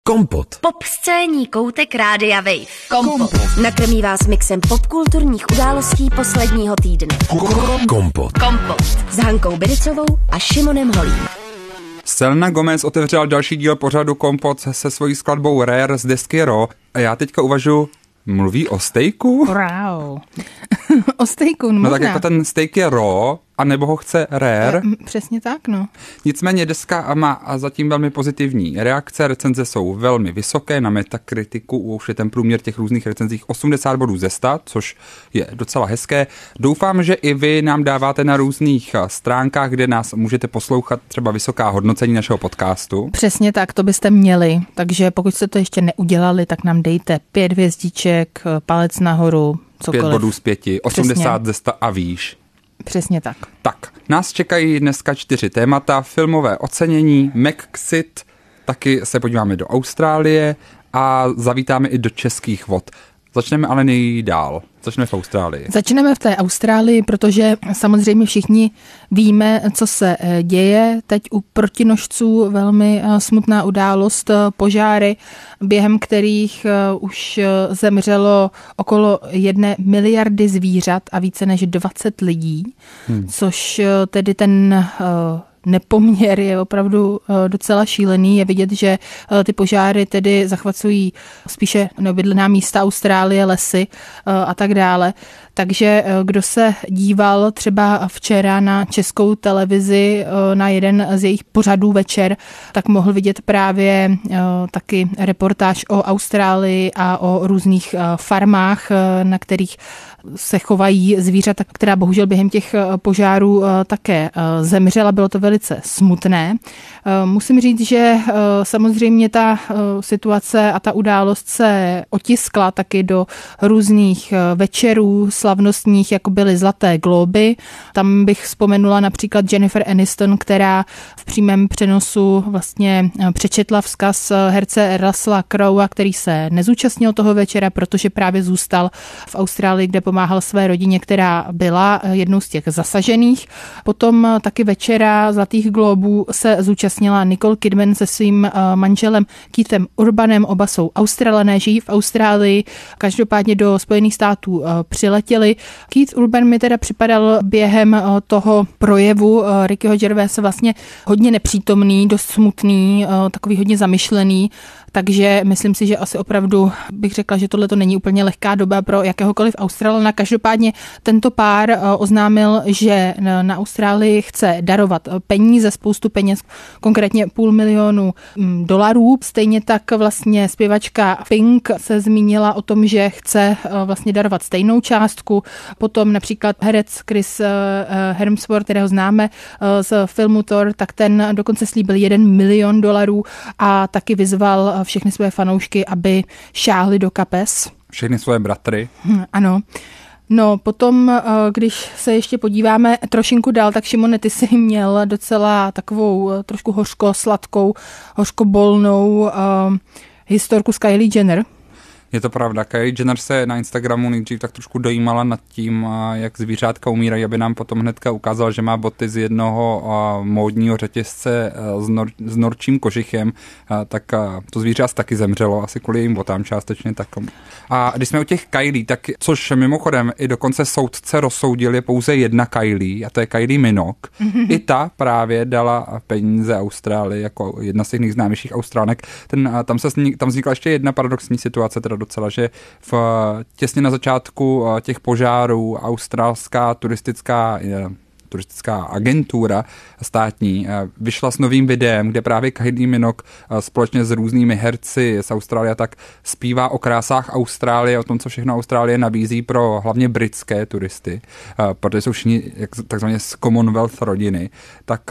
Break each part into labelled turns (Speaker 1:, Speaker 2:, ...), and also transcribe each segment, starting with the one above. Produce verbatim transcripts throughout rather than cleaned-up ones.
Speaker 1: Kompot.
Speaker 2: Pop scéní koutek Rádia Wave.
Speaker 1: Kompot.
Speaker 2: Nakrmí vás mixem popkulturních událostí posledního týdne.
Speaker 1: Kompot.
Speaker 2: Kompot. S Hankou Bidicovou a Šimonem Holím.
Speaker 3: Selena Gomez otevřela další díl pořadu Kompot se svojí skladbou Rare z desky Raw. A já teďka uvažuji, mluví o stejku?
Speaker 4: Wow. O stejku, no,
Speaker 3: no tak jako ten steak je raw, a nebo ho chce rare.
Speaker 4: E, přesně tak, no.
Speaker 3: Nicméně deska má zatím velmi pozitivní reakce, recenze jsou velmi vysoké, na Metakritiku už je ten průměr těch různých recenzích osmdesát bodů ze sta, což je docela hezké. Doufám, že i vy nám dáváte na různých stránkách, kde nás můžete poslouchat, třeba vysoká hodnocení našeho podcastu.
Speaker 4: Přesně tak, to byste měli, takže pokud jste to ještě neudělali, tak nám dejte pět hvězdiček, palec nahoru, cokoliv.
Speaker 3: Pět bodů z pěti, osmdesát ze sta a výš.
Speaker 4: Přesně tak.
Speaker 3: Tak, nás čekají dneska čtyři témata, filmové ocenění, Mexit, taky se podíváme do Austrálie a zavítáme i do českých vod. Začneme ale nejdál. Začneme v Austrálii.
Speaker 4: Začneme v té Austrálii, protože samozřejmě všichni víme, co se děje. Teď u protinožců velmi smutná událost, požáry, během kterých už zemřelo okolo jedné miliardy zvířat a více než dvacet lidí, hmm. což tedy ten nepoměr je opravdu docela šílený. Je vidět, že ty požáry tedy zachvacují spíše neobydlená místa Austrálie, lesy a tak dále. Takže kdo se díval třeba včera na Českou televizi na jeden z jejich pořadů večer, tak mohl vidět právě taky reportáž o Austrálii a o různých farmách, na kterých se chovají zvířata, která bohužel během těch požárů také zemřela. Bylo to velice smutné. Musím říct, že samozřejmě ta situace a ta událost se otiskla taky do různých večerů slavnostních, jako byly Zlaté glóby. Tam bych vzpomenula například Jennifer Aniston, která v přímém přenosu vlastně přečetla vzkaz herce Russella Crowe, který se nezúčastnil toho večera, protože právě zůstal v Austrálii, kde pomáhal své rodině, která byla jednou z těch zasažených. Potom taky večera Zlatých glóbů se zúčastnila Nicole Kidman se svým manželem Keithem Urbanem. Oba jsou Australané, žijí v Austrálii, každopádně do Spojených států přiletěli. Keith Urban mi teda připadal během toho projevu Rickyho Gervaise vlastně hodně nepřítomný, dost smutný, takový hodně zamyšlený. Takže myslím si, že asi opravdu bych řekla, že tohle to není úplně lehká doba pro jakéhokoliv Australana. Každopádně tento pár oznámil, že na Austrálii chce darovat peníze, spoustu peněz, konkrétně půl milionu dolarů. Stejně tak vlastně zpěvačka Pink se zmínila o tom, že chce vlastně darovat stejnou částku. Potom například herec Chris Hemsworth, kterého známe z filmu Thor, tak ten dokonce slíbil jeden milion dolarů a taky vyzval všechny své fanoušky, aby šáhli do kapes.
Speaker 3: Všechny svoje bratry.
Speaker 4: Hm, ano. No potom, když se ještě podíváme trošinku dál, tak Šimone, ty jsi měl docela takovou trošku hořko-sladkou, hořkobolnou uh, historku s Kylie Jenner.
Speaker 3: Je to pravda, Kylie Jenner se na Instagramu nejdřív tak trošku dojímala nad tím, jak zvířátka umírají, aby nám potom hnedka ukázal, že má boty z jednoho módního řetězce s, nor, s norčím kožichem, tak to zvíře asi taky zemřelo, asi kvůli jejím botám částečně takom. A když jsme u těch Kylie, tak což mimochodem i dokonce soudce rozsoudil, je pouze jedna Kylie, a to je Kylie Minogue. Mm-hmm. I ta právě dala peníze Austrálii jako jedna z těch nejznámějších Austránek. Ten, tam, se, tam vznikla ještě jedna paradoxní situace, teda docela, že v, těsně na začátku těch požárů australská turistická turistická agentura státní vyšla s novým videem, kde právě Kylie Minogue společně s různými herci z Austrálie tak zpívá o krásách Austrálie, o tom, co všechno Austrálie nabízí pro hlavně britské turisty, protože jsou všichni takzvaně z Commonwealth rodiny, tak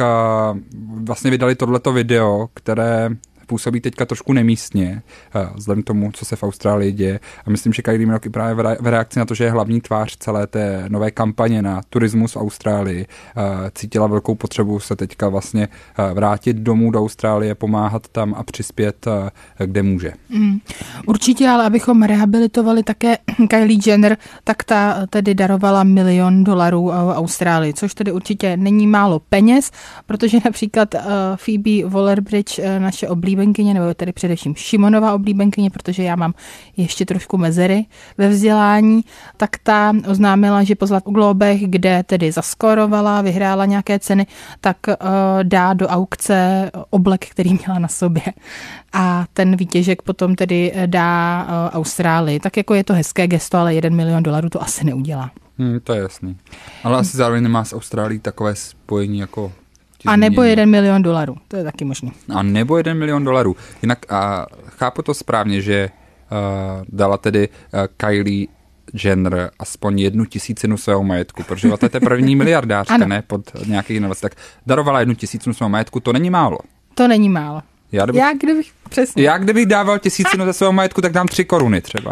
Speaker 3: vlastně vydali tohleto video, které působí teďka trošku nemístně, vzhledem k tomu, co se v Austrálii děje. A myslím, že Kylie Minogue i právě v reakci na to, že je hlavní tvář celé té nové kampaně na turismus v Austrálii, cítila velkou potřebu se teďka vlastně vrátit domů do Austrálie, pomáhat tam a přispět, kde může. Mm,
Speaker 4: určitě, ale abychom rehabilitovali také Kylie Jenner, tak ta tedy darovala milion dolarů Austrálii, což tedy určitě není málo peněz, protože například Phoebe Waller-Bridge, naše oblíbená oblíbenkyně, nebo tedy především Šimonova oblíbenkyně, protože já mám ještě trošku mezery ve vzdělání, tak ta oznámila, že po Zlatých glóbech, kde tedy zaskorovala, vyhrála nějaké ceny, tak uh, dá do aukce oblek, který měla na sobě. A ten výtěžek potom tedy dá uh, Austrálii. Tak jako je to hezké gesto, ale jeden milion dolarů to asi neudělá.
Speaker 3: Hmm, to je jasný. Ale asi zároveň nemá s Austrálií takové spojení jako...
Speaker 4: A nebo jeden milion dolarů, to je taky možný.
Speaker 3: A nebo jeden milion dolarů. Jinak a chápu to správně, že uh, dala tedy uh, Kylie Jenner aspoň jednu tisícinu svého majetku, protože to je ta první miliardářka, ne, pod nějakých inovací. Tak darovala jednu tisícinu svého majetku, to není málo.
Speaker 4: To není málo.
Speaker 3: Já kdybych,
Speaker 4: já kdybych, přesně.
Speaker 3: Já kdybych dával tisícinu ze svého majetku, tak dám tři koruny třeba.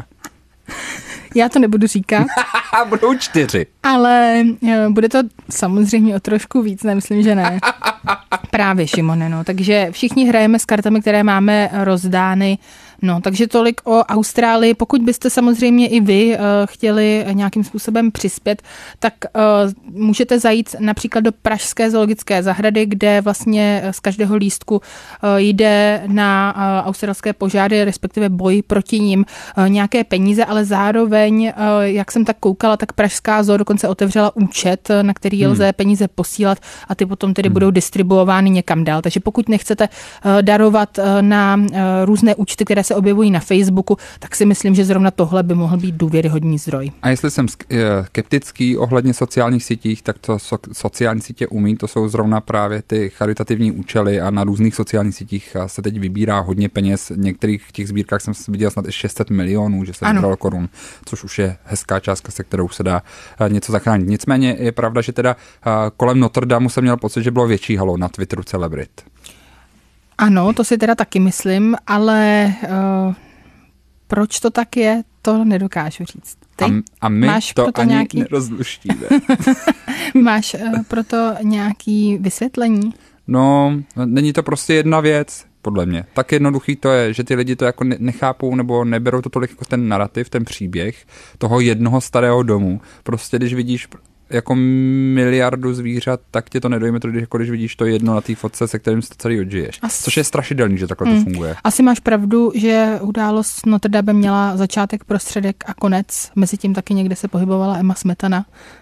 Speaker 4: Já to nebudu říkat.
Speaker 3: Budou čtyři.
Speaker 4: Ale bude to samozřejmě o trošku víc, nemyslím, že ne. Právě, Šimone, no. Takže všichni hrajeme s kartami, které máme rozdány. No, takže tolik o Austrálii. Pokud byste samozřejmě i vy uh, chtěli nějakým způsobem přispět, tak uh, můžete zajít například do Pražské zoologické zahrady, kde vlastně z každého lístku uh, jde na uh, australské požáry, respektive boj proti nim, uh, nějaké peníze, ale zároveň, uh, jak jsem tak koukala, tak Pražská zoo dokonce otevřela účet, na který hmm. lze peníze posílat a ty potom tedy hmm. budou distribuovány někam dál. Takže pokud nechcete uh, darovat uh, na uh, různé účty, které se objevují na Facebooku, tak si myslím, že zrovna tohle by mohl být důvěryhodný zdroj.
Speaker 3: A jestli jsem skeptický ohledně sociálních sítích, tak to so, sociální sítě umí, to jsou zrovna právě ty charitativní účely a na různých sociálních sítích se teď vybírá hodně peněz. V některých těch sbírkách jsem viděl snad i šest set milionů, že se vybralo korun, což už je hezká částka, se kterou se dá něco zachránit. Nicméně je pravda, že teda kolem Notre Damu jsem měl pocit, že bylo větší halo na Twitteru celebrit.
Speaker 4: Ano, to si teda taky myslím, ale uh, proč to tak je, to nedokážu říct. Ty
Speaker 3: a, a my
Speaker 4: máš
Speaker 3: to
Speaker 4: proto
Speaker 3: ani
Speaker 4: nějaký...
Speaker 3: nerozluštíme.
Speaker 4: Máš uh, proto nějaký vysvětlení?
Speaker 3: No, není to prostě jedna věc, podle mě. Tak jednoduchý to je, že ty lidi to jako nechápou nebo neberou to tolik jako ten narrativ, ten příběh toho jednoho starého domu. Prostě když vidíš jako miliardu zvířat, tak tě to nedojme, to, když, jako když vidíš to jedno na té fotce, se kterým si to celý odžiješ. As... Což je strašidelný, že takhle hmm. to funguje. Asi
Speaker 4: máš pravdu, že událost Notre Dame měla začátek, prostředek a konec. Mezi tím taky někde se pohybovala Emma Smetana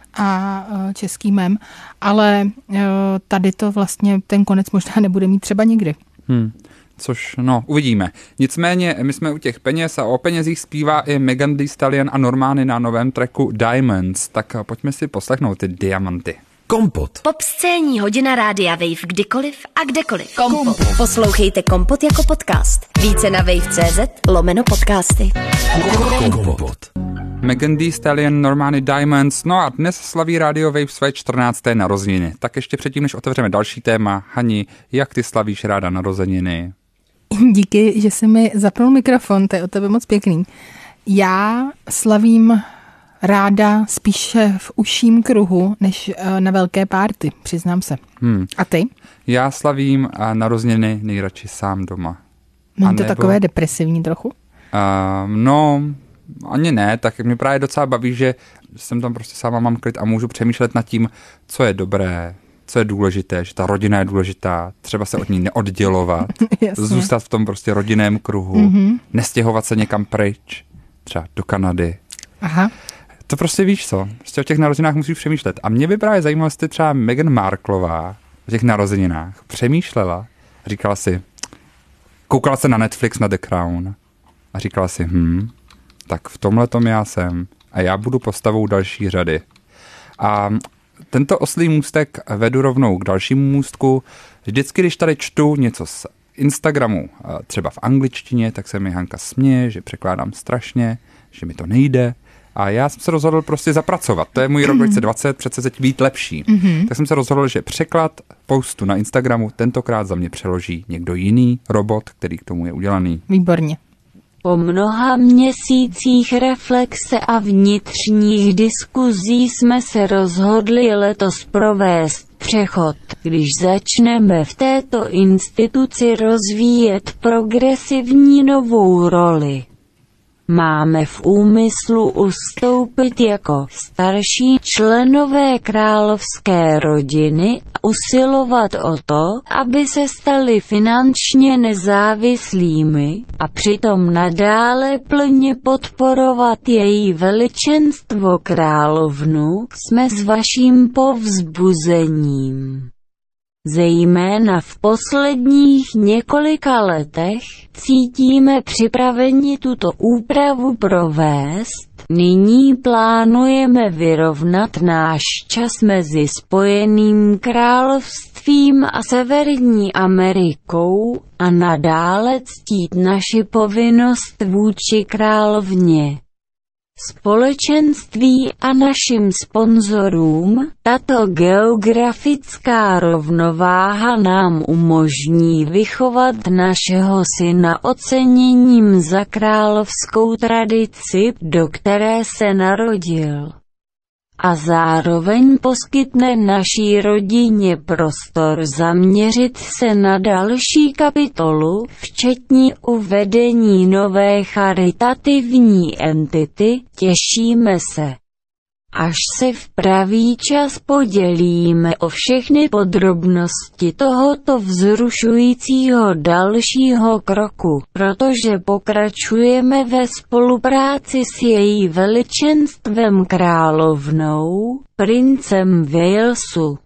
Speaker 4: a český mem, ale tady to vlastně ten konec možná nebude mít třeba nikdy.
Speaker 3: Hmm. Což, no, uvidíme. Nicméně, my jsme u těch peněz a o penězích zpívá i Megan Thee Stallion a Normani na novém tracku Diamonds. Tak pojďme si poslechnout ty diamanty.
Speaker 2: Kompot. Pop scéní hodina rádia Wave kdykoliv a kdekoliv. Kompot. Poslouchejte Kompot jako podcast. Více na wave tečka cé zet lomeno podcasty.
Speaker 3: Kompot. Megan Thee Stallion, Normani Diamonds. No a dnes slaví Radio Wave své čtrnácté narozeniny. Tak ještě předtím, než otevřeme další téma, Hani, jak ty slavíš ráda narozeniny?
Speaker 4: Díky, že jsi mi zapnul mikrofon, to je od tebe moc pěkný. Já slavím ráda spíše v užším kruhu, než na velké párty, přiznám se. Hmm. A ty?
Speaker 3: Já slavím narozeniny nejradši sám doma.
Speaker 4: Není to nebo... takové depresivní trochu?
Speaker 3: Uh, no, ani ne, tak mě právě docela baví, že jsem tam prostě sama, mám klid a můžu přemýšlet nad tím, co je dobré, co je důležité, že ta rodina je důležitá, třeba se od ní neoddělovat, zůstat v tom prostě rodinném kruhu, mm-hmm. nestěhovat se někam pryč, třeba do Kanady.
Speaker 4: Aha.
Speaker 3: To prostě víš co, prostě o těch narozeninách musíš přemýšlet. A mě by právě zajímalo, jestli třeba Meghan Marklová o těch narozeninách přemýšlela, říkala si, koukala se na Netflix na The Crown a říkala si, hm, tak v tomhletom já jsem a já budu postavou další řady. A tento oslý můstek vedu rovnou k dalšímu můstku. Vždycky, když tady čtu něco z Instagramu, třeba v angličtině, tak se mi Hanka směje, že překládám strašně, že mi to nejde. A já jsem se rozhodl prostě zapracovat. To je můj rok dva tisíce dvacet, přece teď být lepší. Mm-hmm. Tak jsem se rozhodl, že překlad postu na Instagramu tentokrát za mě přeloží někdo jiný robot, který k tomu je udělaný.
Speaker 4: Výborně.
Speaker 1: Po mnoha měsících reflexe a vnitřních diskuzí jsme se rozhodli letos provést přechod, když začneme v této instituci rozvíjet progresivní novou roli. Máme v úmyslu ustoupit jako starší členové královské rodiny a usilovat o to, aby se stali finančně nezávislými a přitom nadále plně podporovat její veličenstvo královnu. Jsme s vaším povzbuzením. Zejména v posledních několika letech cítíme připraveni tuto úpravu provést. Nyní plánujeme vyrovnat náš čas mezi Spojeným královstvím a Severní Amerikou a nadále ctít naši povinnost vůči královně, společenství a našim sponzorům. Tato geografická rovnováha nám umožní vychovat našeho syna oceněním za královskou tradici, do které se narodil, a zároveň poskytne naší rodině prostor zaměřit se na další kapitolu, včetně uvedení nové charitativní entity. Těšíme se, až se v pravý čas podělíme o všechny podrobnosti tohoto vzrušujícího dalšího kroku, protože pokračujeme ve spolupráci s její veličenstvem královnou, princem Walesu,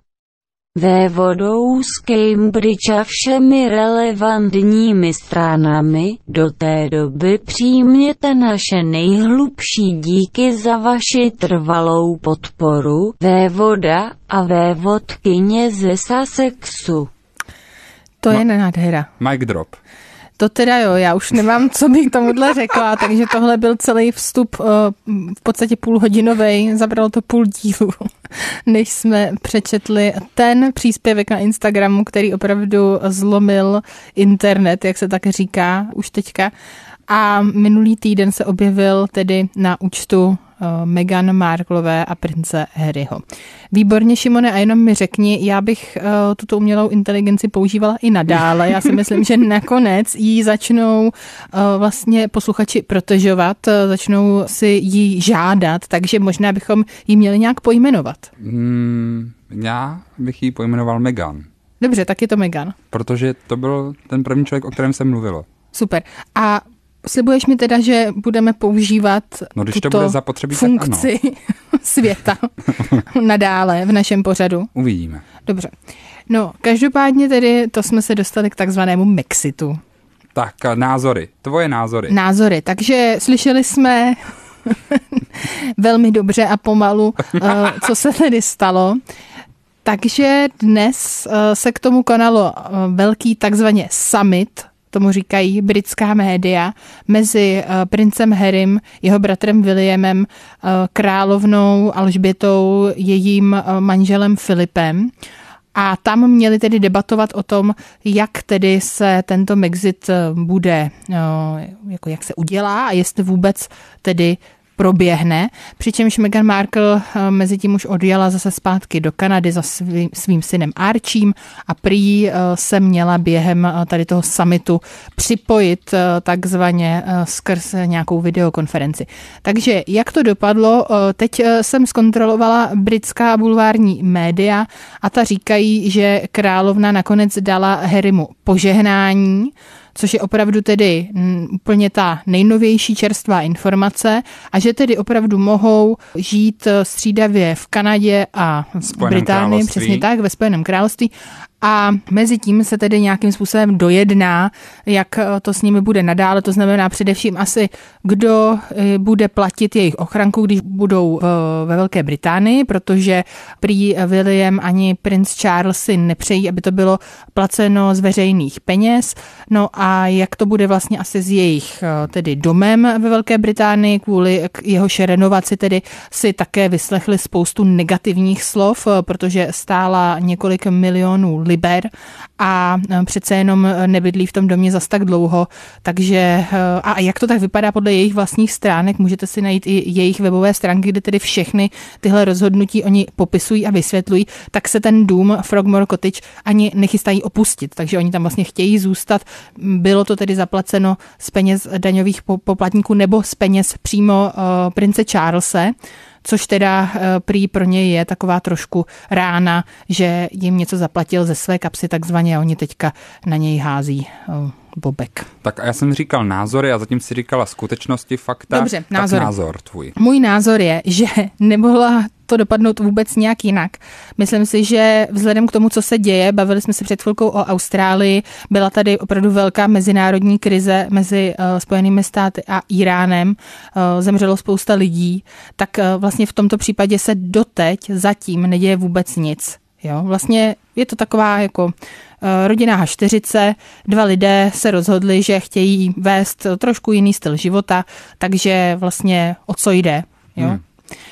Speaker 1: vévodou z Cambridge a všemi relevantními stranami. Do té doby přijměte naše nejhlubší díky za vaši trvalou podporu. Vévoda a vévodkyně ze Sussexu.
Speaker 4: To je nádhera.
Speaker 3: Mic drop.
Speaker 4: To teda jo, já už nemám, co bych tomuhle řekla, takže tohle byl celý vstup v podstatě půlhodinovej, zabralo to půl dílu, než jsme přečetli ten příspěvek na Instagramu, který opravdu zlomil internet, jak se tak říká už teďka. A minulý týden se objevil tedy na účtu Meghan Marklové a prince Harryho. Výborně, Šimone, a jenom mi řekni, já bych uh, tuto umělou inteligenci používala i nadále. Já si myslím, že nakonec jí začnou uh, vlastně posluchači protežovat, uh, začnou si jí žádat, takže možná bychom ji měli nějak pojmenovat.
Speaker 3: Hmm, já bych ji pojmenoval Meghan.
Speaker 4: Dobře, tak je to Meghan.
Speaker 3: Protože to byl ten první člověk, o kterém jsem mluvilo.
Speaker 4: Super. A slibuješ mi teda, že budeme používat
Speaker 3: no, když
Speaker 4: tuto
Speaker 3: to bude zapotřebí,
Speaker 4: funkci světa nadále v našem pořadu?
Speaker 3: Uvidíme.
Speaker 4: Dobře. No, každopádně tedy to jsme se dostali k takzvanému Mexitu.
Speaker 3: Tak, názory. Tvoje názory.
Speaker 4: Názory. Takže slyšeli jsme velmi dobře a pomalu, co se tedy stalo. Takže dnes se k tomu konalo velký takzvaně summit, tomu říkají britská média, mezi uh, princem Harrym, jeho bratrem Williamem, uh, královnou Alžbětou, jejím uh, manželem Filipem. A tam měli tedy debatovat o tom, jak tedy se tento Mexit bude, uh, jako jak se udělá a jestli vůbec tedy proběhne, přičemž Meghan Markle mezi tím už odjela zase zpátky do Kanady za svým, svým synem Archiem a prý se měla během tady toho summitu připojit takzvaně skrz nějakou videokonferenci. Takže jak to dopadlo? Teď jsem zkontrolovala britská bulvární média a ta říkají, že královna nakonec dala Harrymu požehnání, což je opravdu tedy úplně ta nejnovější čerstvá informace a že tedy opravdu mohou žít střídavě v Kanadě a v Británii, přesně tak, ve Spojeném království. A mezi tím se tedy nějakým způsobem dojedná, jak to s nimi bude nadále, to znamená především asi, kdo bude platit jejich ochranku, když budou ve Velké Británii, protože prý William ani princ Charles si nepřejí, aby to bylo placeno z veřejných peněz. No a jak to bude vlastně asi s jejich tedy domem ve Velké Británii, kvůli jehož renovaci tedy si také vyslechli spoustu negativních slov, protože stála několik milionů liber a přece jenom nebydlí v tom domě zas tak dlouho, takže a jak to tak vypadá podle jejich vlastních stránek, můžete si najít i jejich webové stránky, kde tedy všechny tyhle rozhodnutí oni popisují a vysvětlují, tak se ten dům Frogmore Cottage ani nechystají opustit, takže oni tam vlastně chtějí zůstat. Bylo to tedy zaplaceno z peněz daňových poplatníků nebo z peněz přímo uh, prince Charlese, což teda uh, prý pro něj je taková trošku rána, že jim něco zaplatil ze své kapsy takzvaně a oni teďka na něj hází uh, bobek.
Speaker 3: Tak a já jsem říkal názory a zatím si říkala skutečnosti, fakta.
Speaker 4: Dobře, názor.
Speaker 3: názor tvůj.
Speaker 4: Můj názor je, že nemohla to dopadnout vůbec nějak jinak. Myslím si, že vzhledem k tomu, co se děje, bavili jsme se před chvilkou o Austrálii, byla tady opravdu velká mezinárodní krize mezi uh, Spojenými státy a Iránem, uh, zemřelo spousta lidí, tak uh, vlastně v tomto případě se doteď zatím neděje vůbec nic. Jo? Vlastně je to taková jako uh, rodinná hašteřice, dva lidé se rozhodli, že chtějí vést trošku jiný styl života, takže vlastně o co jde. Jo? Hmm.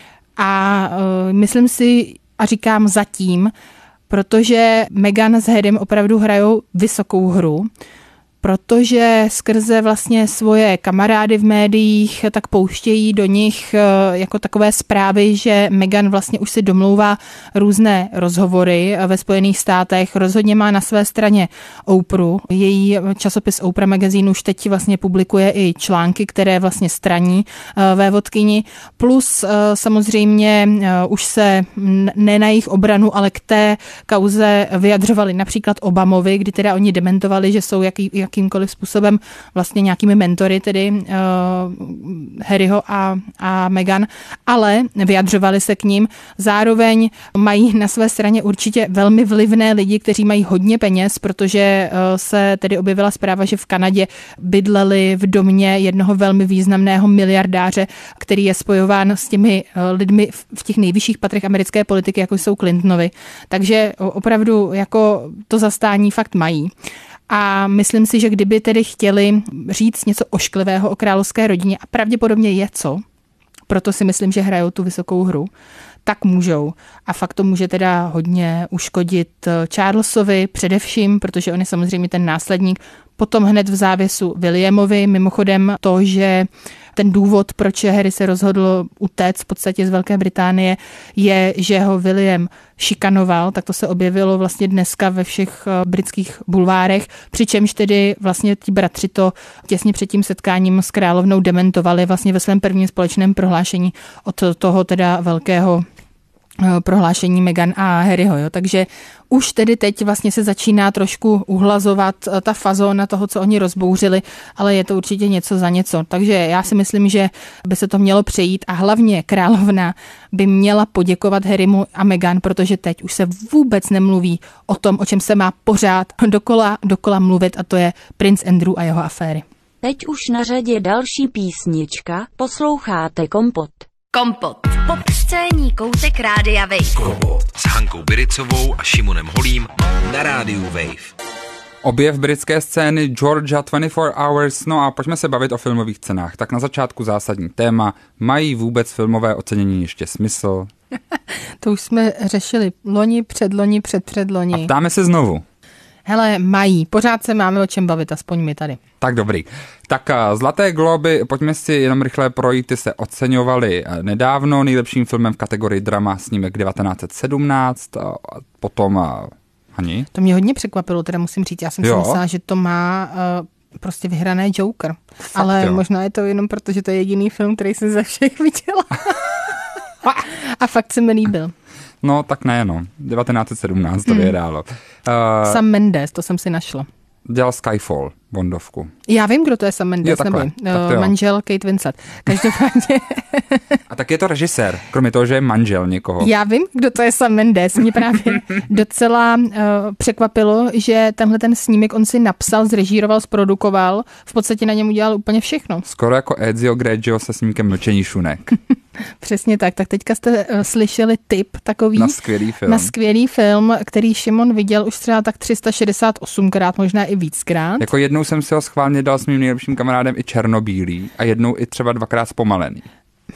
Speaker 4: A uh, myslím si, a říkám zatím, protože Meghan s Harrym opravdu hrajou vysokou hru, protože skrze vlastně svoje kamarády v médiích tak pouštějí do nich jako takové zprávy, že Meghan vlastně už si domlouvá různé rozhovory ve Spojených státech. Rozhodně má na své straně Oprah. Její časopis Oprah Magazine už teď vlastně publikuje i články, které vlastně straní vévodkyni. Plus samozřejmě už se ne na jejich obranu, ale k té kauze vyjadřovali například Obamovi, kdy teda oni dementovali, že jsou jaký, jakýmkoliv způsobem vlastně nějakými mentory, tedy uh, Harryho a, a Meghan, ale vyjadřovali se k ním. Zároveň mají na své straně určitě velmi vlivné lidi, kteří mají hodně peněz, protože uh, se tedy objevila zpráva, že v Kanadě bydleli v domě jednoho velmi významného miliardáře, který je spojován s těmi uh, lidmi v těch nejvyšších patrech americké politiky, jako jsou Clintonovi. Takže opravdu jako to zastání fakt mají. A myslím si, že kdyby tedy chtěli říct něco ošklivého o královské rodině, a pravděpodobně je co, proto si myslím, že hrajou tu vysokou hru, tak můžou. A fakt to může teda hodně uškodit Charlesovi především, protože on je samozřejmě ten následník. Potom hned v závěsu Williamovi, mimochodem to, že ten důvod, proč Harry se rozhodl utéct v podstatě z Velké Británie, je, že ho William šikanoval, tak to se objevilo vlastně dneska ve všech britských bulvárech, přičemž tedy vlastně ti bratři to těsně před tím setkáním s královnou dementovali vlastně ve svém prvním společném prohlášení od toho teda velkého prohlášení Meghan a Harryho. Jo. Takže už tedy teď vlastně se začíná trošku uhlazovat ta fazóna toho, co oni rozbouřili, ale je to určitě něco za něco. Takže já si myslím, že by se to mělo přejít a hlavně královna by měla poděkovat Harrymu a Meghan, protože teď už se vůbec nemluví o tom, o čem se má pořád dokola, dokola mluvit, a to je princ Andrew a jeho aféry.
Speaker 1: Teď už na řadě další písnička, posloucháte Kompot.
Speaker 2: Kompot. Popscénní koutek Rádia Wave.
Speaker 5: Kompot s Hankou Biricovou a Šimonem Holím na Rádiu Wave.
Speaker 3: Objev britské scény Georgia dvacet čtyři hours, no a pojďme se bavit o filmových cenách. Tak na začátku zásadní téma, mají vůbec filmové ocenění ještě smysl?
Speaker 4: To už jsme řešili loni, předloni, předpředloni.
Speaker 3: A ptáme se znovu.
Speaker 4: Hele, mají. Pořád se máme o čem bavit, aspoň my tady.
Speaker 3: Tak dobrý. Tak Zlaté globy, pojďme si jenom rychle projít, ty se oceňovaly nedávno nejlepším filmem v kategorii drama snímek devatenáct set sedmnáct, potom Hani.
Speaker 4: To mě hodně překvapilo, teda musím říct, já jsem jo. si myslela, že to má uh, prostě vyhrané Joker. Fakt, ale jo. Možná je to jenom proto, že to je jediný film, který jsem ze všech viděla. A fakt se mi líbil.
Speaker 3: No, tak ne, no. devatenáct set sedmnáct to hmm. vyhrálo. Uh,
Speaker 4: Sam Mendes, to jsem si našla.
Speaker 3: Dělal Skyfall, Bondovku.
Speaker 4: Já vím, kdo to je Sam Mendes, nebo uh, manžel Kate Winslet. Každopádně.
Speaker 3: A tak je to režisér, kromě toho, že je manžel někoho.
Speaker 4: Já vím, kdo to je Sam Mendes. Mě právě docela uh, překvapilo, že tenhle ten snímek on si napsal, zrežíroval, zprodukoval, v podstatě na něm udělal úplně všechno.
Speaker 3: Skoro jako Ezio Greggio se snímkem Mlčení šunek.
Speaker 4: Přesně tak. Tak teďka jste uh, slyšeli tip takový
Speaker 3: na skvělý film.
Speaker 4: Na skvělý film, který Šimon viděl už třeba tak tři sta šedesát osmkrát, možná i víckrát.
Speaker 3: Jako jednou jsem si ho schválně dal s mým nejlepším kamarádem i černobílý a jednou i třeba dvakrát zpomalený.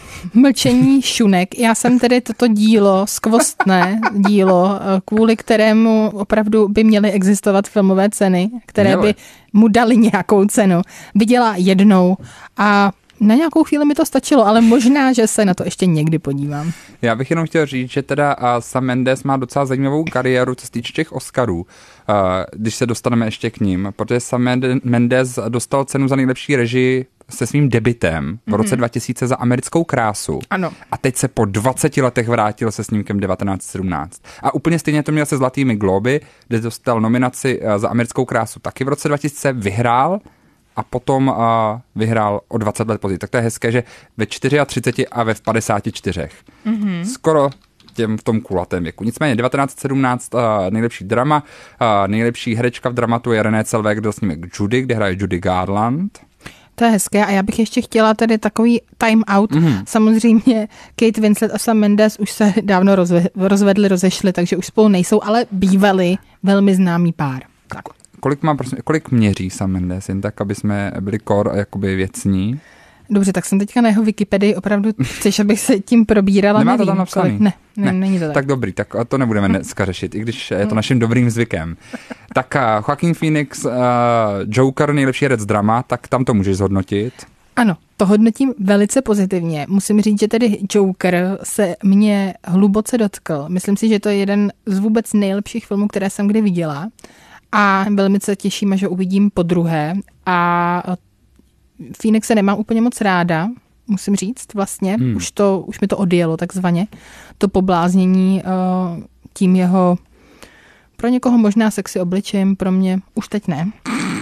Speaker 4: Mlčení šunek. Já jsem tedy toto dílo, skvostné dílo, kvůli kterému opravdu by měly existovat filmové ceny, které
Speaker 3: Měli.
Speaker 4: by mu dali nějakou cenu, viděla jednou a na nějakou chvíli mi to stačilo, ale možná, že se na to ještě někdy podívám.
Speaker 3: Já bych jenom chtěl říct, že teda Sam Mendes má docela zajímavou kariéru, co se týče těch Oscarů, když se dostaneme ještě k ním, protože Sam Mendes dostal cenu za nejlepší režii se svým debutem v roce mm-hmm. dva tisíce za Americkou krásu.
Speaker 4: Ano.
Speaker 3: A teď se po dvaceti letech vrátil se snímkem devatenáct sedmnáct. A úplně stejně to měl se Zlatými globy, kde dostal nominaci za Americkou krásu taky v roce dva tisíce, vyhrál a potom uh, vyhrál o dvacet let později. Tak to je hezké, že ve třiceti čtyřech a ve padesáti čtyřech. Mm-hmm. Skoro těm v tom kulatém věku. Nicméně devatenáct sedmnáct uh, nejlepší drama, uh, nejlepší herečka v dramatu je Renée Zellweger, kdo snímek Judy, kde hraje Judy Garland.
Speaker 4: To je hezké a já bych ještě chtěla tady takový time out. Mm-hmm. Samozřejmě Kate Winslet a Sam Mendes už se dávno rozve- rozvedli, rozešli, takže už spolu nejsou, ale bývali velmi známý pár. Tak.
Speaker 3: Kolik má, prosím, kolik měří Sam Mendes, jen tak, aby jsme byli kor jakoby věcní?
Speaker 4: Dobře, tak jsem teďka na jeho Wikipedii, opravdu chceš, abych se tím probírala?
Speaker 3: Nemá
Speaker 4: Nevím,
Speaker 3: to tam napsaný?
Speaker 4: Kolik. Ne, ne,
Speaker 3: ne,
Speaker 4: není to tak.
Speaker 3: Tak dobrý, tak to nebudeme dneska řešit, i když je to naším dobrým zvykem. Tak uh, Joaquin Phoenix, uh, Joker, nejlepší herec drama, tak tam to můžeš zhodnotit.
Speaker 4: Ano, to hodnotím velice pozitivně. Musím říct, že tedy Joker se mě hluboce dotkl. Myslím si, že to je jeden z vůbec nejlepších filmů, které jsem kdy viděla. A velmi se těším, že ho uvidím po druhé. A Phoenixe nemám úplně moc ráda, musím říct vlastně. Hmm. Už, to, už mi to odjelo takzvaně. To pobláznění uh, tím jeho pro někoho možná sexy obličejem, pro mě už teď ne.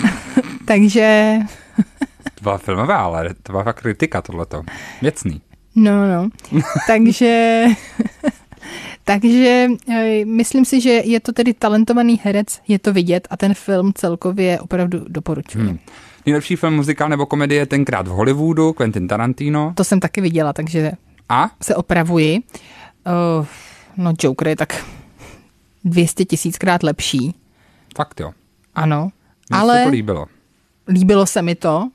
Speaker 4: Takže...
Speaker 3: To byla filmová, ale to byla fakt kritika tohleto. Věcný.
Speaker 4: No, no. Takže... Takže myslím si, že je to tedy talentovaný herec, je to vidět a ten film celkově opravdu doporučuji. Hmm.
Speaker 3: Nejlepší film, muzikál nebo komedie tenkrát v Hollywoodu, Quentin Tarantino.
Speaker 4: To jsem taky viděla, takže
Speaker 3: a?
Speaker 4: se opravuji. Uh, no Joker je tak dvě stě tisíckrát lepší.
Speaker 3: Fakt jo.
Speaker 4: Ano.
Speaker 3: Mně
Speaker 4: ale
Speaker 3: se to líbilo.
Speaker 4: Líbilo se mi to.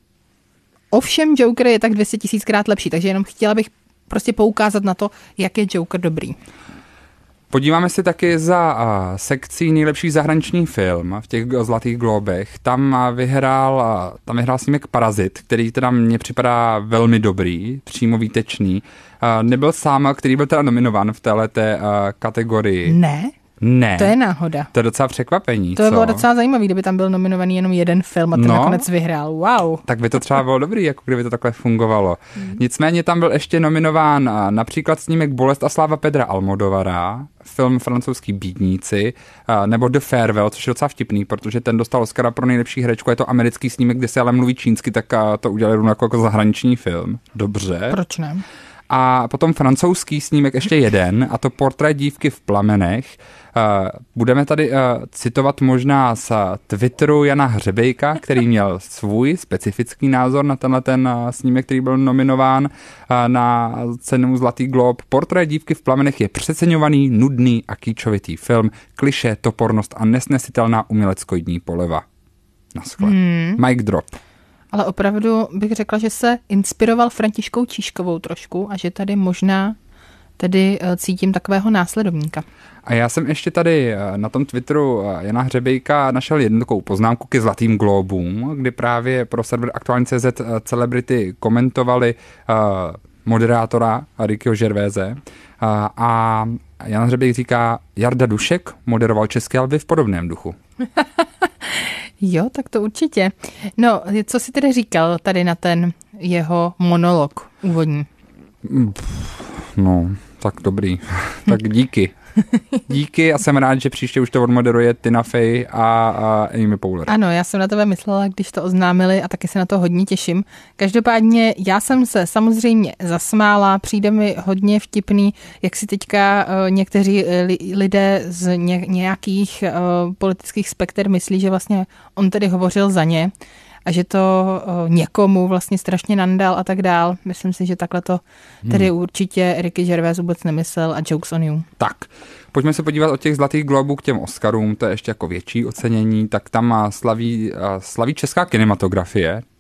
Speaker 4: Ovšem Joker je tak dvě stě tisíckrát lepší, takže jenom chtěla bych prostě poukázat na to, jak je Joker dobrý.
Speaker 3: Podíváme se taky za uh, sekcí nejlepší zahraniční film v těch Zlatých globech. Tam uh, vyhrál, uh, tam vyhrál snímek Parazit, který teda mně připadá velmi dobrý, přímo výtečný. Uh, nebyl sám, který byl teda nominován v téhleté uh, kategorii.
Speaker 4: Ne?
Speaker 3: Ne.
Speaker 4: To je náhoda.
Speaker 3: To je docela překvapení,
Speaker 4: To
Speaker 3: co?
Speaker 4: by bylo docela zajímavý, kdyby tam byl nominovaný jenom jeden film a ten
Speaker 3: no,
Speaker 4: nakonec vyhrál. Wow.
Speaker 3: Tak by to třeba bylo dobrý, jako kdyby to takhle fungovalo. Hmm. Nicméně tam byl ještě nominován například snímek Bolest a sláva Pedra Almodovara, film Francouzský bídníci, nebo The Farewell, což je docela vtipný, protože ten dostal Oscara pro nejlepší herečku, je to americký snímek, kde se ale mluví čínsky, tak to udělali jako, jako zahraniční film. Dobře.
Speaker 4: Proč ne?
Speaker 3: A potom francouzský snímek ještě jeden, a to Portrét dívky v plamenech. Uh, budeme tady uh, citovat možná z Twitteru Jana Hřebejka, který měl svůj specifický názor na tenhle ten uh, snímek, který byl nominován uh, na cenu Zlatý glob. Portrét dívky v plamenech je přeceňovaný, nudný a kýčovitý film, klišé, topornost a nesnesitelná uměleckoidní poleva. Naschle. Hmm. Mic drop.
Speaker 4: Ale opravdu bych řekla, že se inspiroval Františkou Číškovou trošku a že tady možná tedy cítím takového následovníka.
Speaker 3: A já jsem ještě tady na tom Twitteru Jana Hřebejka našel jednu takovou poznámku ke Zlatým glóbům, kdy právě pro server Aktuální tečka cé zet celebrity komentovali uh, moderátora Rickyho Gervaise uh, a Jan Hřebejk říká, Jarda Dušek moderoval České Lvy v podobném duchu.
Speaker 4: Jo, tak to určitě. No, co jsi tedy říkal tady na ten jeho monolog úvodní?
Speaker 3: No, tak dobrý. Tak díky. Díky a jsem rád, že příště už to odmoderuje Tina Fey a, a Amy Poehler.
Speaker 4: Ano, já jsem na tebe myslela, když to oznámili a taky se na to hodně těším. Každopádně já jsem se samozřejmě zasmála, přijde mi hodně vtipný, jak si teďka uh, někteří li, lidé z ně, nějakých uh, politických spekter myslí, že vlastně on tedy hovořil za ně a že to uh, někomu vlastně strašně nandal a tak dál. Myslím si, že takhle to tedy hmm. určitě Ricky Gervais vůbec nemyslel a jokes on you.
Speaker 3: Tak, pojďme se podívat od těch Zlatých globů k těm Oscarům, to je ještě jako větší ocenění, tak tam má slaví, slaví česká kinematografie,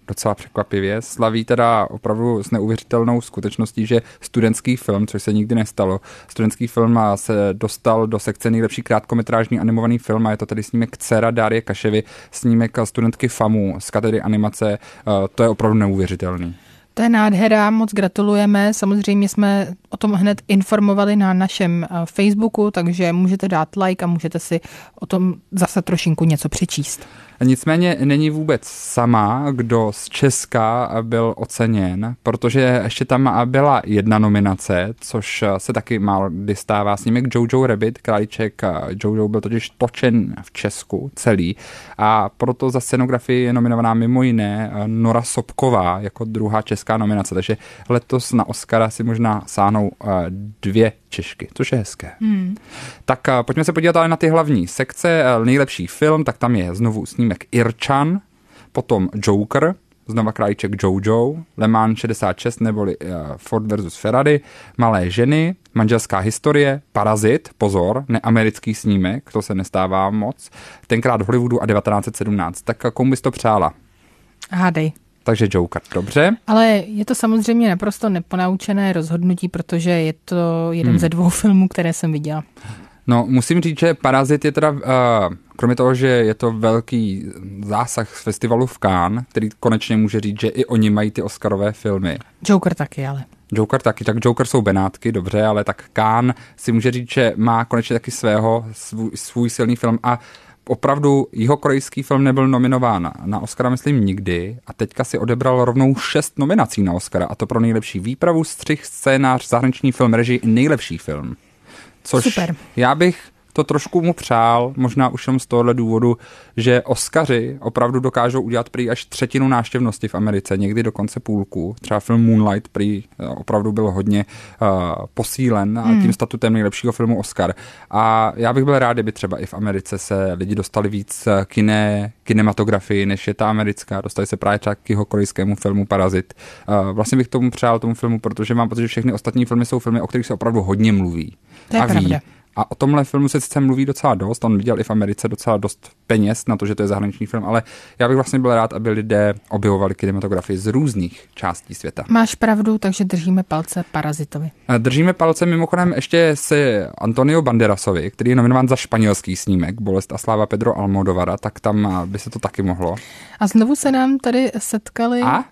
Speaker 3: docela překvapivě. Slaví teda opravdu s neuvěřitelnou skutečností, že studentský film, což se nikdy nestalo, studentský film se dostal do sekce nejlepší krátkometrážní animovaný film a je to tedy snímek Dcera Dárie Kaševy, snímek studentky FAMU z katedry animace. To je opravdu neuvěřitelný.
Speaker 4: To je nádhera, moc gratulujeme. Samozřejmě jsme o tom hned informovali na našem Facebooku, takže můžete dát like a můžete si o tom zase trošinku něco přečíst.
Speaker 3: Nicméně není vůbec sama, kdo z Česka byl oceněn, protože ještě tam byla jedna nominace, což se taky málo kdy stává. Snímek Jojo Rabbit, králíček Jojo, byl totiž točen v Česku celý a proto za scenografii je nominovaná mimo jiné Nora Sobková jako druhá česká nominace, takže letos na Oscara si možná sáhnou dvě Češky, což je hezké. Hmm. Tak pojďme se podívat ale na ty hlavní sekce. Nejlepší film, tak tam je znovu snímek Irčan, potom Joker, znova králíček Jojo, Le Mans šedesát šest neboli Ford versus Ferrari, Malé ženy, Manželská historie, Parazit, pozor, neamerický snímek, to se nestává moc, tenkrát v Hollywoodu a devatenáct set sedmnáct. Tak komu bys to přála?
Speaker 4: Hádej.
Speaker 3: Takže Joker, dobře.
Speaker 4: Ale je to samozřejmě naprosto neponaučené rozhodnutí, protože je to jeden hmm. ze dvou filmů, které jsem viděla.
Speaker 3: No, musím říct, že Parazit je teda, uh, kromě toho, že je to velký zásah z festivalu v Cannes, který konečně může říct, že i oni mají ty oscarové filmy.
Speaker 4: Joker taky, ale.
Speaker 3: Joker taky, tak Joker jsou Benátky, dobře, ale tak Cannes si může říct, že má konečně taky svého, svůj, svůj silný film a opravdu jihokorejský film nebyl nominován na Oscara, myslím, nikdy a teďka si odebral rovnou šest nominací na Oscara a to pro nejlepší výpravu, střih, scénář, zahraniční film, režii i nejlepší film. Což
Speaker 4: super.
Speaker 3: Já bych to trošku mu přál, možná už jenom z tohohle důvodu, že Oscaři opravdu dokážou udělat prý až třetinu návštěvnosti v Americe, někdy dokonce půlku. Třeba film Moonlight prý opravdu byl hodně uh, posílen hmm. tím statutem nejlepšího filmu Oscar. A já bych byl rád, kdyby třeba i v Americe se lidi dostali víc kine, kinematografii, než je ta americká. Dostali se právě třeba k jeho korejskému filmu Parazit. Uh, vlastně bych tomu přál tomu filmu, protože mám pocit, že všechny ostatní filmy jsou filmy, o kterých se opravdu hodně mluví.
Speaker 4: To je
Speaker 3: a ví.
Speaker 4: pravda.
Speaker 3: A o tomhle filmu se sice mluví docela dost, on viděl i v Americe docela dost peněz na to, že to je zahraniční film, ale já bych vlastně byl rád, aby lidé objevovali kinematografii z různých částí světa.
Speaker 4: Máš pravdu, takže držíme palce Parazitovi.
Speaker 3: Držíme palce mimochodem ještě s Antonio Banderasovi, který je nominován za španělský snímek Bolest a sláva Pedro Almodovara, tak tam by se to taky mohlo.
Speaker 4: A znovu se nám tady setkali
Speaker 3: a?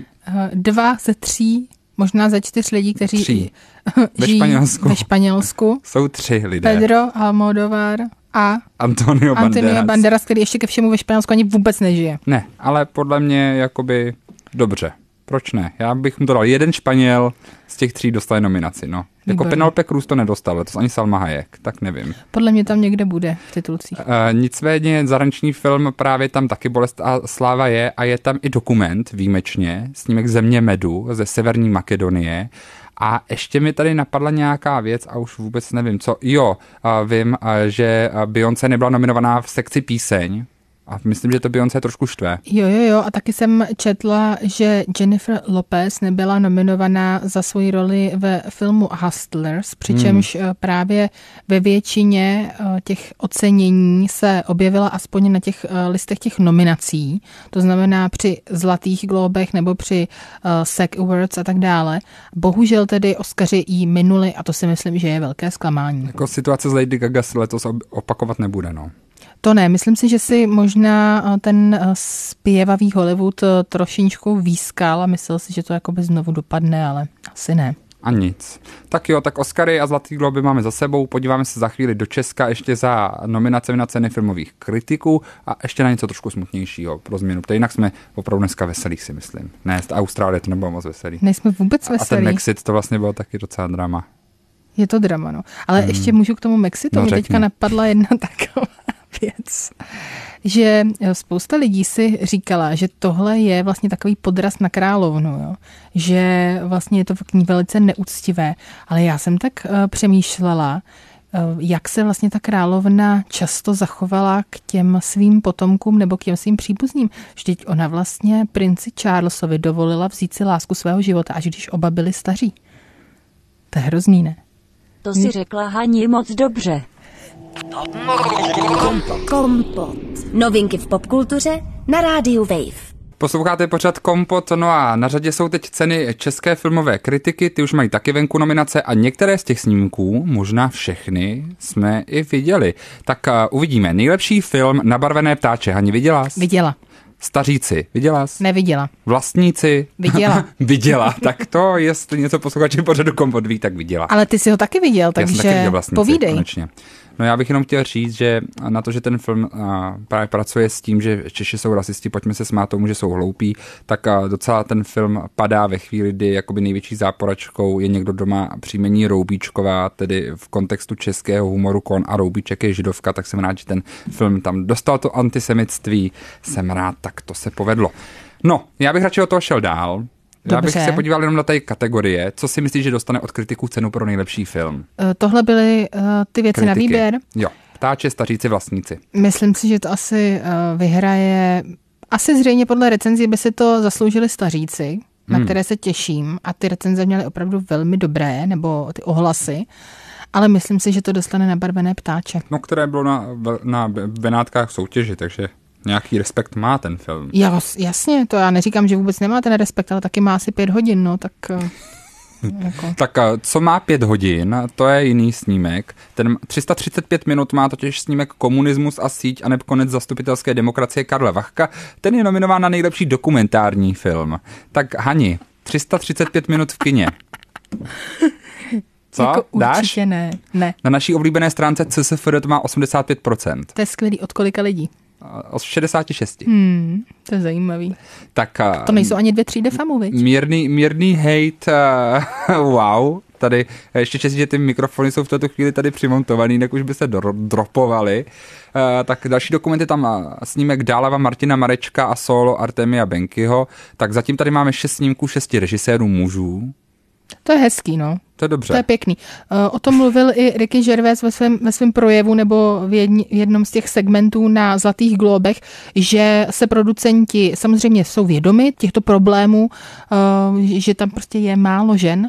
Speaker 4: dva ze tří možná ze čtyř lidí, kteří
Speaker 3: tři.
Speaker 4: žijí
Speaker 3: ve Španělsku.
Speaker 4: ve Španělsku.
Speaker 3: Jsou tři lidé.
Speaker 4: Pedro Almodovar a
Speaker 3: Antonio Banderas.
Speaker 4: Antonio Banderas, který ještě ke všemu ve Španělsku ani vůbec nežije.
Speaker 3: Ne, ale podle mě jakoby dobře. Proč ne? Já bych mu to dal. Jeden Španěl z těch tří dostal nominaci, no. Jako
Speaker 4: Výborný.
Speaker 3: Penelope Cruz to nedostal, to ani Salma Hayek, tak nevím.
Speaker 4: Podle mě tam někde bude v titulcích.
Speaker 3: E, nicméně zahraniční film právě tam taky Bolest a sláva je a je tam i dokument výjimečně, snímek Země medu ze Severní Makedonie. A ještě mi tady napadla nějaká věc a už vůbec nevím co. Jo, vím, že Beyoncé nebyla nominovaná v sekci píseň. A myslím, že to Beyoncé trošku štve.
Speaker 4: Jo, jo, jo. A taky jsem četla, že Jennifer Lopez nebyla nominovaná za svoji roli ve filmu Hustlers, přičemž hmm. právě ve většině těch ocenění se objevila aspoň na těch listech těch nominací. To znamená při Zlatých glóbech nebo při uh, S A G Awards a tak dále. Bohužel tedy Oscaři jí minuli a to si myslím, že je velké zklamání.
Speaker 3: Jako situace z Lady Gaga se letos opakovat nebude, no.
Speaker 4: To ne, myslím si, že si možná ten zpěvavý Hollywood trošičku výskal a myslel si, že to jakoby znovu dopadne, ale asi ne.
Speaker 3: A nic. Tak jo, tak Oscary a Zlatý globy máme za sebou, podíváme se za chvíli do Česka ještě za nominace na ceny filmových kritiků a ještě na něco trošku smutnějšího pro změnu. To jinak jsme opravdu dneska veselí, si myslím. Ne, z Austrálie to nebylo moc veselý.
Speaker 4: Nejsme vůbec veselí.
Speaker 3: A ten Mexit to vlastně bylo taky docela drama.
Speaker 4: Je to drama, no. Ale hmm. ještě můžu k tomu Mexitu.
Speaker 3: No,
Speaker 4: Mě teďka napadla jedna taková věc, že spousta lidí si říkala, že tohle je vlastně takový podraz na královnu, jo? Že vlastně je to k ní velice neúctivé, ale já jsem tak uh, přemýšlela, uh, jak se vlastně ta královna často zachovala k těm svým potomkům nebo k těm svým příbuzným. Vždyť ona vlastně princi Charlesovi dovolila vzít si lásku svého života, až když oba byli staří. To je hrozný, ne?
Speaker 1: To si řekla Hani moc dobře.
Speaker 2: Kompot. Novinky v popkultuře na rádiu Wave.
Speaker 3: Posloucháte pořad Kompot, no a na řadě jsou teď ceny české filmové kritiky, ty už mají taky venku nominace a některé z těch snímků, možná všechny, jsme i viděli. Tak uh, uvidíme. Nejlepší film Nabarvené ptáče. Hani, viděla jsi?
Speaker 4: Viděla.
Speaker 3: Staříci, viděla jsi?
Speaker 4: Neviděla.
Speaker 3: Vlastníci?
Speaker 4: Viděla.
Speaker 3: Viděla, tak to, jestli něco posluchači pořadu Kompot ví, tak viděla.
Speaker 4: Ale ty si ho taky viděl, takže taky viděl povídej.
Speaker 3: Konečně. No já bych jenom chtěl říct, že na to, že ten film a, právě pracuje s tím, že Češi jsou rasisti, pojďme se smát tomu, že jsou hloupí, tak a, docela ten film padá ve chvíli, kdy jakoby největší záporačkou je někdo doma příjmení Roubíčková, tedy v kontextu českého humoru Kon a Roubíček je židovka, tak jsem rád, že ten film tam dostal to antisemitství, jsem rád, tak to se povedlo. No, já bych radši od toho šel dál. Já bych se podíval jenom na té kategorie. Co si myslíš, že dostane od kritiků cenu pro nejlepší film?
Speaker 4: Tohle byly uh, ty věci kritiky na výběr?
Speaker 3: Jo. Ptáče, staříci, vlastníci.
Speaker 4: Myslím si, že to asi uh, vyhraje... Asi zřejmě podle recenzí by si to zasloužili staříci, hmm. na které se těším. A ty recenze měly opravdu velmi dobré, nebo ty ohlasy. Ale myslím si, že to dostane Nabarvené ptáče.
Speaker 3: No, které bylo na, na Benátkách soutěži, takže... Nějaký respekt má ten film.
Speaker 4: Jas, jasně, to já neříkám, že vůbec nemá ten respekt, ale taky má asi pět hodin, no, tak... jako.
Speaker 3: Tak co má pět hodin, to je jiný snímek. Ten tři sta třicet pět minut má totiž snímek Komunismus a síť a neb konec zastupitelské demokracie Karla Vachka. Ten je nominován na nejlepší dokumentární film. Tak Hani, tři sta třicet pět minut v kině. Co?
Speaker 4: Jako
Speaker 3: Dáš?
Speaker 4: Určitě ne, ne.
Speaker 3: Na naší oblíbené stránce C S F D to má osmdesát pět procent.
Speaker 4: To je skvělý. Od kolika lidí?
Speaker 3: Od šedesát šest.
Speaker 4: Hmm, to je zajímavý.
Speaker 3: Tak,
Speaker 4: to nejsou ani dvě třídy famu, viď?
Speaker 3: Mírný, mírný hejt, uh, wow. Tady ještě čestí, že ty mikrofony jsou v této chvíli tady přimontovaný, jinak už by se dro- dropovali. Uh, tak další dokumenty tam uh, snímek Dálava Martina Marečka a solo Artemia Benkyho. Tak zatím tady máme šest snímků, šesti režisérů mužů.
Speaker 4: To je hezký, no.
Speaker 3: To je dobře.
Speaker 4: To je pěkný. O tom mluvil i Ricky Gervais ve svém, ve svém projevu nebo v, jedni, v jednom z těch segmentů na Zlatých glóbech, že se producenti samozřejmě jsou vědomi těchto problémů, že tam prostě je málo žen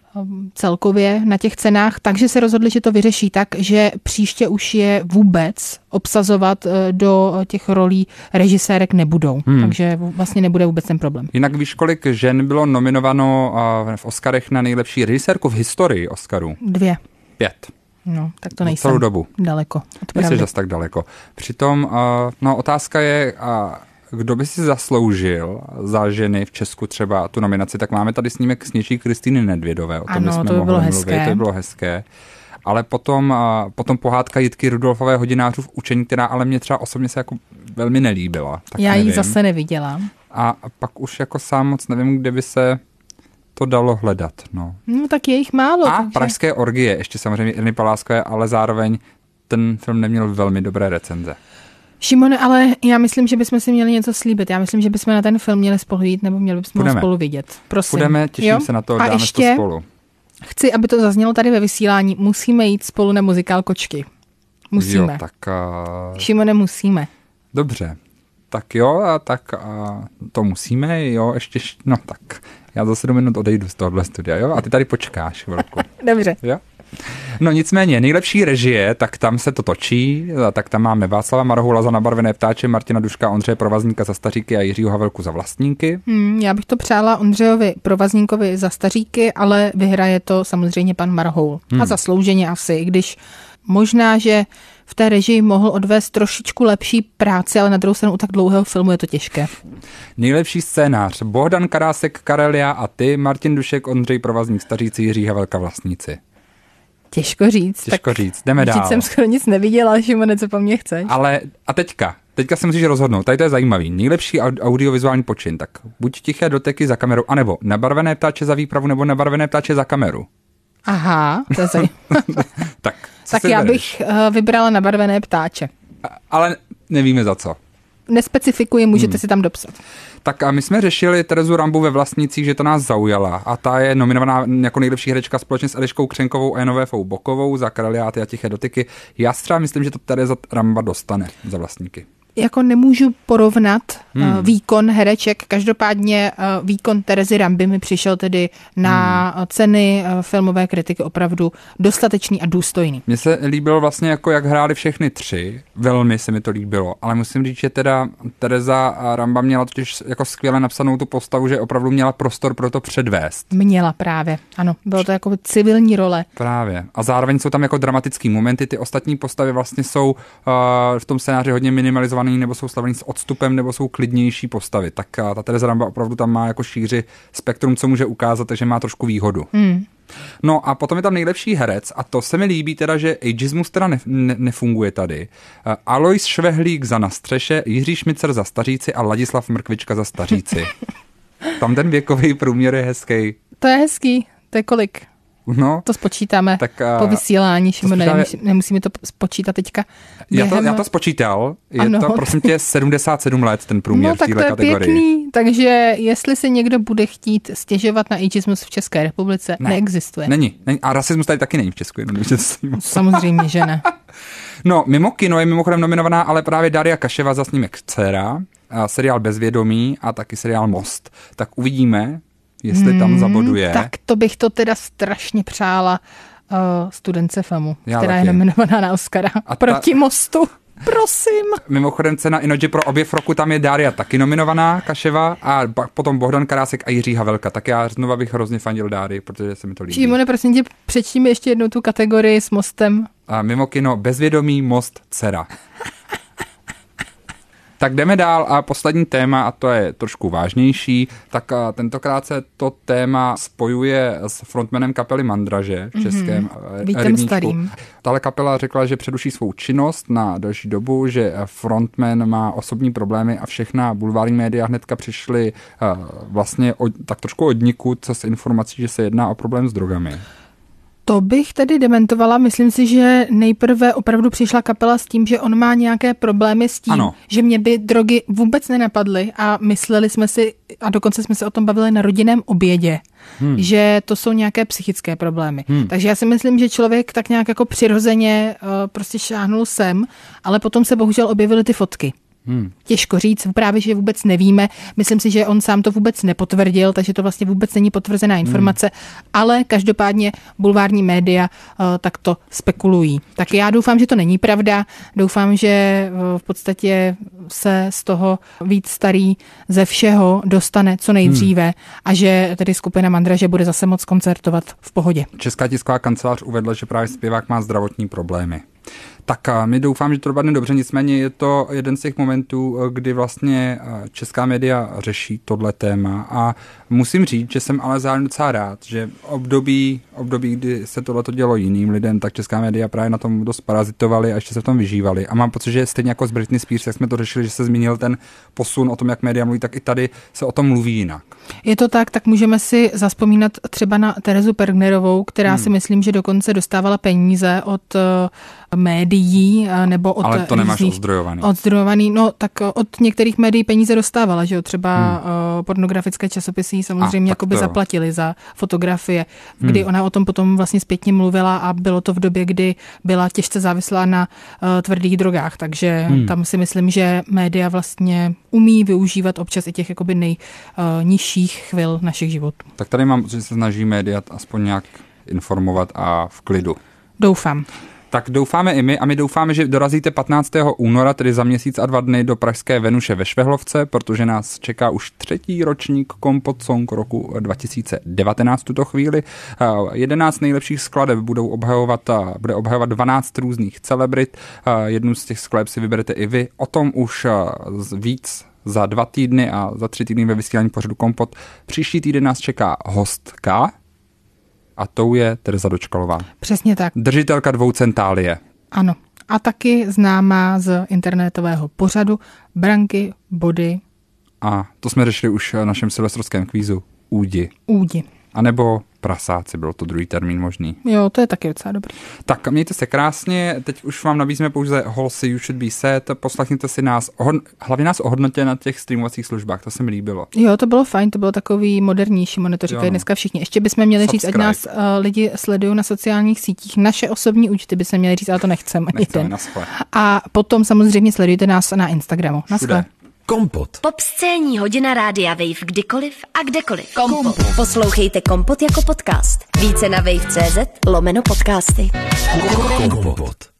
Speaker 4: celkově na těch cenách, takže se rozhodli, že to vyřeší tak, že příště už je vůbec obsazovat do těch rolí režisérek nebudou. Hmm. Takže vlastně nebude vůbec ten problém.
Speaker 3: Jinak víš, kolik žen bylo nominováno v Oscarech na nejlepší režisérku v historii Oscarů?
Speaker 4: Dvě.
Speaker 3: Pět.
Speaker 4: No, tak to nejsem
Speaker 3: celou dobu.
Speaker 4: Daleko.
Speaker 3: Nejsi zas tak daleko. Přitom, no, otázka je, kdo by si zasloužil za ženy v Česku třeba tu nominaci, tak máme tady snímek Sněží Kristýny Nedvědové. O tom
Speaker 4: ano,
Speaker 3: jsme
Speaker 4: to by bylo
Speaker 3: mluvit.
Speaker 4: hezké.
Speaker 3: To by bylo hezké. Ale potom, potom pohádka Jitky Rudolfové hodinářů v učení, která ale mě třeba osobně se jako velmi nelíbila. Tak
Speaker 4: Já
Speaker 3: nevím.
Speaker 4: ji zase neviděla.
Speaker 3: A pak už jako sám moc nevím, kde by se to dalo hledat. No,
Speaker 4: no tak je jich málo.
Speaker 3: A
Speaker 4: takže...
Speaker 3: Pražské orgie, ještě samozřejmě Irny Paláskové, ale zároveň ten film neměl velmi dobré recenze.
Speaker 4: Šimone, ale já myslím, že bychom si měli něco slíbit. Já myslím, že bychom na ten film měli spolu jít, nebo měli bychom ho spolu vidět. Prosím.
Speaker 3: Půjdeme, těším jo? se na to,
Speaker 4: a
Speaker 3: dáme
Speaker 4: ještě
Speaker 3: to spolu.
Speaker 4: Chci, aby to zaznělo tady ve vysílání. Musíme jít spolu na muzikál Kočky. Musíme.
Speaker 3: Jo, tak... Uh...
Speaker 4: Šimone, musíme.
Speaker 3: Dobře. Tak jo, a tak uh, to musíme, jo, ještě, no tak. Já za sedm minut odejdu z tohohle studia, jo, a ty tady počkáš chvilku.
Speaker 4: Dobře.
Speaker 3: Jo? No nicméně, nejlepší režie, tak tam se to točí, tak tam máme Václava Marhoula za Nabarvené ptáče, Martina Duška, Ondřeje Provazníka za Staříky a Jiřího Havelku za Vlastníky.
Speaker 4: Hmm, já bych to přála Ondřejovi Provazníkovi za Staříky, ale vyhraje to samozřejmě pan Marhoul. Hmm. A zaslouženě asi, když možná, že v té režii mohl odvést trošičku lepší práci, ale na druhou stranu u tak dlouhého filmu je to těžké.
Speaker 3: Nejlepší scénář Bohdan Karásek, Karelia a ty, Martin Dušek, Ondřej Provazník, Staříci, Jiří Havelka, Vlastníci.
Speaker 4: Těžko říct.
Speaker 3: Těžko říct, jdeme dál.
Speaker 4: jsem skoro nic neviděla, Šimone, co po mně chceš.
Speaker 3: Ale a teďka, teďka se musíš rozhodnout, tady to je zajímavý. Nejlepší audiovizuální počin, tak buď Tiché doteky za kameru, anebo Nabarvené ptáče za výpravu, nebo Nabarvené ptáče za kameru.
Speaker 4: Aha, to je zajímavé.
Speaker 3: tak
Speaker 4: tak já bych uh, vybrala Nabarvené ptáče.
Speaker 3: A, ale nevíme za co.
Speaker 4: Nespecifikuji, můžete hmm. si tam dopsat.
Speaker 3: Tak a my jsme řešili Terezu Rambu ve Vlastnících, že to nás zaujala a ta je nominovaná jako nejlepší herečka společně s Eliškou Křenkovou a Janovéfou Bokovou za Kareliáty a Tiché dotyky. Já třeba myslím, že to Tereza Ramba dostane za Vlastníky.
Speaker 4: jako nemůžu porovnat
Speaker 3: Hmm.
Speaker 4: výkon hereček. Každopádně výkon Terezy Ramby mi přišel tedy na hmm. ceny filmové kritiky opravdu dostatečný a důstojný.
Speaker 3: Mně se líbilo vlastně, jako jak hráli všechny tři. Velmi se mi to líbilo, ale musím říct, že teda Tereza Ramba měla totiž jako skvěle napsanou tu postavu, že opravdu měla prostor pro to předvést.
Speaker 4: Měla právě, ano. Bylo to jako civilní role.
Speaker 3: Právě. A zároveň jsou tam jako dramatický momenty. Ty ostatní postavy vlastně jsou uh, v tom scénáři hodně minimalizovaný, nebo jsou stavený s odstupem, nebo jsou klidnější postavy. Tak uh, ta Tereza Ramba opravdu tam má jako šíři spektrum, co může ukázat, takže má trošku výhodu. Hmm. No a potom je tam nejlepší herec a to se mi líbí teda, že ageismus teda ne, ne, nefunguje tady. Uh, Alois Švehlík za Na střeše, Jiří Šmicer za Staříci a Ladislav Mrkvička za Staříci. Tam ten věkový průměr je hezký.
Speaker 4: To je hezký. To je kolik?
Speaker 3: No,
Speaker 4: to spočítáme tak, uh, po vysílání, Šimone, spočítáme... nemusí, nemusíme to spočítat teďka.
Speaker 3: Během... Já, to, já to spočítal, je ano. to prosím tě sedmdesát sedm let ten průměr
Speaker 4: no,
Speaker 3: v této kategorii.
Speaker 4: No tak to je pěkný, takže jestli se někdo bude chtít stěžovat na ageismus v České republice, ne, neexistuje.
Speaker 3: Není, není, a rasismus tady taky není v Česku. Jenom,
Speaker 4: samozřejmě, že ne.
Speaker 3: No, mimo kino je mimochodem nominovaná ale právě Daria Kaševa za snímek Dcera, seriál Bezvědomí a taky seriál Most. Tak uvidíme, jestli hmm, tam zaboduje.
Speaker 4: Tak to bych to teda strašně přála uh, studence FAMu,
Speaker 3: Já
Speaker 4: která
Speaker 3: taky.
Speaker 4: je nominovaná na Oscara. A proti ta... Mostu. Prosím.
Speaker 3: Mimochodem cena Inoji pro objev roku, tam je Daria taky nominovaná, Kaševa, a potom Bohdan Karásek a Jiří Havelka. Tak já znova bych hrozně fandil Dárii, protože se mi to líbí.
Speaker 4: Šimone, prosím tě, přečtíme ještě jednou tu kategorii s Mostem.
Speaker 3: A mimo kino Bezvědomí, Most, Dcera. Tak jdeme dál a poslední téma, a to je trošku vážnější, tak tentokrát se to téma spojuje s frontmanem kapely Mandraže v českém mm-hmm.
Speaker 4: Vítem Starým.
Speaker 3: Tahle kapela řekla, že přeruší svou činnost na další dobu, že frontman má osobní problémy a všechna bulvární média hnedka přišly uh, vlastně od, tak trošku od nikud s informací, že se jedná o problém s drogami.
Speaker 4: To bych tedy dementovala. Myslím si, že nejprve opravdu přišla kapela s tím, že on má nějaké problémy s tím, ano. že mě by drogy vůbec nenapadly a mysleli jsme si, a dokonce jsme se o tom bavili na rodinném obědě, hmm. že to jsou nějaké psychické problémy. Hmm. Takže já si myslím, že člověk tak nějak jako přirozeně uh, prostě šáhnul sem, ale potom se bohužel objevily ty fotky. Hmm. Těžko říct, právě, že vůbec nevíme. Myslím si, že on sám to vůbec nepotvrdil, takže to vlastně vůbec není potvrzená informace, hmm. ale každopádně bulvární média uh, tak to spekulují. Tak já doufám, že to není pravda. Doufám, že uh, v podstatě se z toho víc Starý ze všeho dostane co nejdříve hmm. a že tedy skupina Mandraže bude zase moc koncertovat v pohodě.
Speaker 3: Česká tisková kancelář uvedla, že právě zpěvák má zdravotní problémy. Tak a my doufám, že to dopadne dobře, nicméně je to jeden z těch momentů, kdy vlastně česká média řeší tohle téma a musím říct, že jsem ale zároveň docela rád, že období, období, kdy se tohleto dělo jiným lidem, tak česká média právě na tom dost parazitovali a ještě se v tom vyžívali. A mám pocit, že stejně jako s Britney Spears, jak jsme to řešili, že se zmínil ten posun o tom, jak média mluví, tak i tady se o tom mluví jinak.
Speaker 4: Je to tak, tak můžeme si zazpomínat třeba na Terezu Pergnerovou, která hmm. si myslím, že dokonce dostávala peníze od médií nebo od
Speaker 3: ale to nemáš ozdrojovaný.
Speaker 4: Ozdrojovaný, no tak od některých médií peníze dostávala, že jo, třeba hmm. pornografické časopisy samozřejmě jakoby to... zaplatili za fotografie, kdy hmm. ona o tom potom vlastně zpětně mluvila a bylo to v době, kdy byla těžce závislá na uh, tvrdých drogách, takže hmm. tam si myslím, že média vlastně umí využívat občas i těch jakoby nejnižších uh, chvil našich životů.
Speaker 3: Tak tady mám, že se snaží média aspoň nějak informovat a v klidu.
Speaker 4: Doufám.
Speaker 3: Tak doufáme i my a my doufáme, že dorazíte patnáctého února, tedy za měsíc a dva dny do pražské Venuše ve Švehlovce, protože nás čeká už třetí ročník Kompot Song roku dva tisíce devatenáct v tuto chvíli. jedenáct nejlepších skladeb budou obhajovat, bude obhajovat dvanáct různých celebrit. Jednu z těch skladeb si vyberete i vy. O tom už víc za dva týdny a za tři týdny ve vysílání pořadu Kompot. Příští týden nás čeká hostka. A tou je Tereza Dočkalová.
Speaker 4: Přesně tak.
Speaker 3: Držitelka dvou centálie.
Speaker 4: Ano. A taky známá z internetového pořadu Branky, body.
Speaker 3: A to jsme řešili už v našem silvestrovském kvízu. Údi.
Speaker 4: Údi.
Speaker 3: A nebo prasáci, byl to druhý termín možný.
Speaker 4: Jo, to je taky docela dobrý.
Speaker 3: Tak mějte se krásně, teď už vám nabízíme pouze Halsey You Should Be Sad, poslechněte si nás, ohod... hlavně nás ohodnotě na těch streamovacích službách, to se mi líbilo.
Speaker 4: Jo, to bylo fajn, to bylo takový modernější, ono to říkají dneska všichni. Ještě bychom měli Subscribe. říct, ať nás uh, lidi sledují na sociálních sítích, naše osobní účty bychom měli říct, ale to nechceme.
Speaker 3: Nechceme,
Speaker 4: a potom samozřejmě sledujte nás na Instagramu. Naschle.
Speaker 5: Kompot.
Speaker 2: Popscénní hodina rádia Wave kdykoliv a kdekoliv. Kompot. Poslouchejte Kompot jako podcast. Více na wave tečka cz lomeno podcasty.
Speaker 5: Kompot.